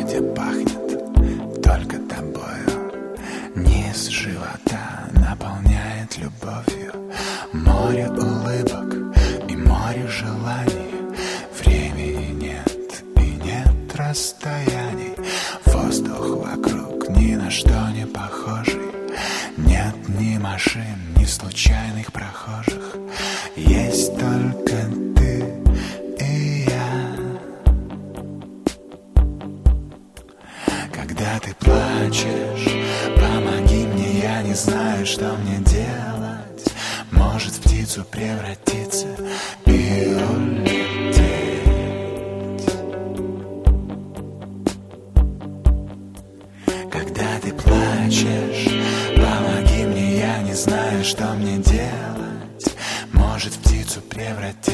где пахнет только тобою. Низ живота наполняет любовью. Море улыбок и море желаний. Времени нет и нет расстояний. Воздух вокруг ни на что не похожий. Нет ни машин, ни случайных прохожих. Есть только ты и я. Когда ты плачешь, помоги мне, я не знаю, что мне делать. Может, в птицу превратиться и улететь. Когда ты плачешь, помоги мне, я не знаю, что мне делать. Может, в птицу превратиться